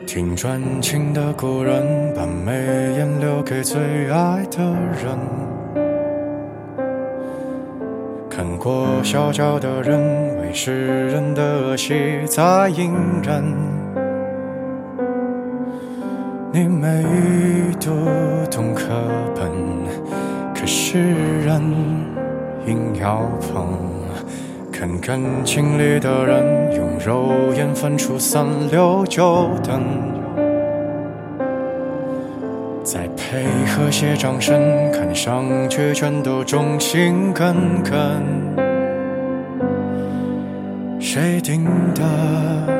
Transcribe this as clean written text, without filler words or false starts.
听专情的故人，把眉眼留给最爱的人。看过小脚的人，为世人的恶习在隐忍。你没读懂课本，可是人硬要碰。看感情里的人，用肉眼分出三六九等。再配合些掌声，看上去全都忠心耿耿。谁定的